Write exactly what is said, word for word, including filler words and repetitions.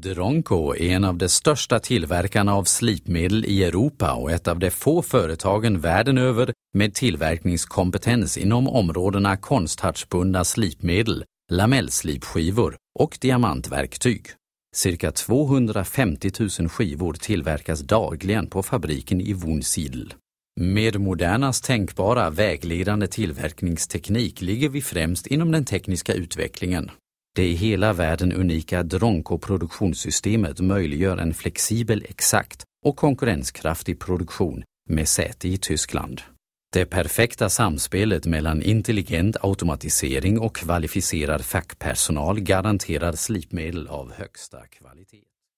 Dronco är en av de största tillverkarna av slipmedel i Europa och ett av de få företagen världen över med tillverkningskompetens inom områdena konsthartsbundna slipmedel, lamellslipskivor och diamantverktyg. Cirka tvåhundrafemtio tusen skivor tillverkas dagligen på fabriken i Wunsiedel. Med modernast tänkbara vägledande tillverkningsteknik ligger vi främst inom den tekniska utvecklingen. Det i hela världen unika Dronco-produktionssystemet möjliggör en flexibel, exakt och konkurrenskraftig produktion med säte i Tyskland. Det perfekta samspelet mellan intelligent automatisering och kvalificerad fackpersonal garanterar slipmedel av högsta kvalitet.